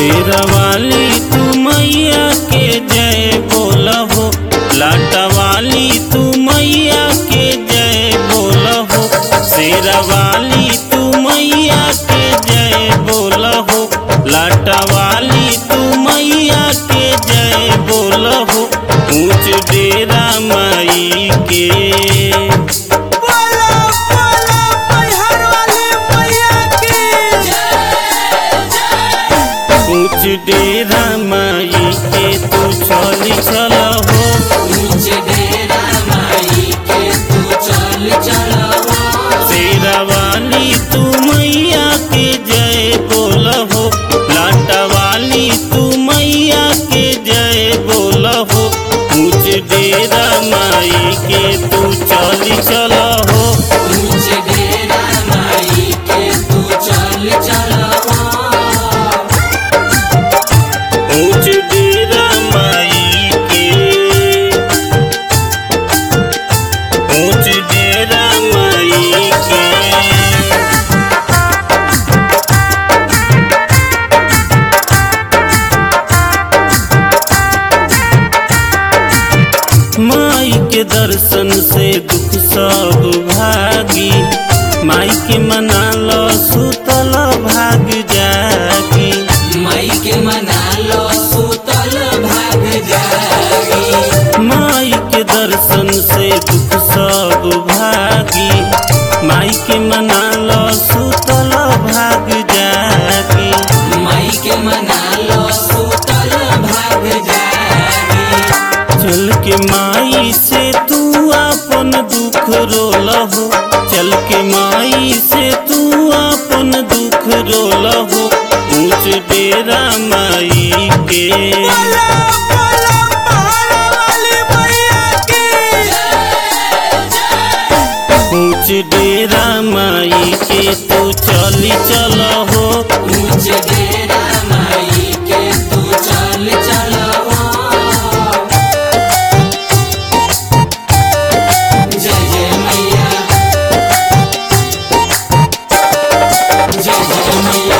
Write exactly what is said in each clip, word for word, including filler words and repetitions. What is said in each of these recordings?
शेरवाली तू मैया के जय बोलहो, लाटवाली तू मैया के जय बोलहो। शेरवाली तू मैया के जय बोलहो, लाटवाली तू मैया के जय बोलहो। ऊंच डेरा माई के ऊंच डेरा माई के तू चली चल हो, ऊंच डेरा माई के तू चल चल हो। शेरवाली तू मैया के जय बोलहो, लाटवाली तू मैया के जय बोलहो। ऊंच डेरा माई के तू चली चल हो, ऊंच डेरा माई के तू चल चल हो। ऊंच डेरा माई के ऊंच डेरा माई के माई के दर्शन से दुख सब भागी, माई के मना लो सुतल भाग जागी। माई के मना लो सुतल भाग जागी। माई के दर्शन से दुख सब भागी, माई के मना लो सुतल भाग जागी। माई के मना लो सुतल भाग जागी। चल के माई से तू अपन दुख रोलहो, चल के माई से तू अपन दुख रोलहो। ऊंच डेरा माई के ऊंच डेरा माई के तू चली चल हो, ऊंच डेरा माई के तू चल चल हो। जय जय मैया, जय जय मैया।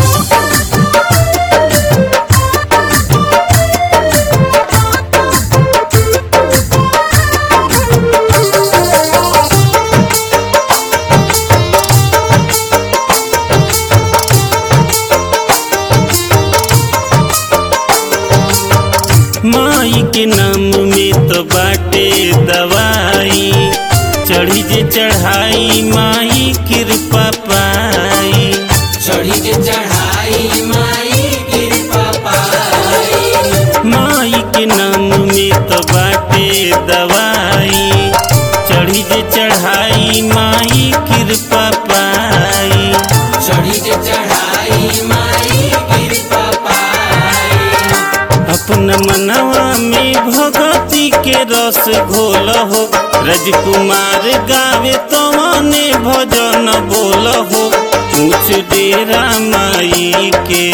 माई के नाम में तो बाटे दवाई, चढ़ी जे चढ़ाई माई कृपा पाई। चढ़ी के चढ़ाई माई कृपा पाई। माई के नाम में तो बाटे दवाई, चढ़ी जे चढ़ाई माई कृपा पाई। चढ़ी के चढ़ाई माई कृपा पाई। अपना मनवा में भगती के रस घोलहो, राजकुमार गावे तवने भजन बोलहो। ऊंच डेरा माई के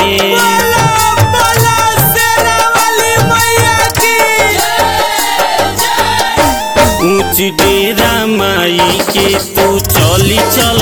ऊंच डेरा माई के तू चली चल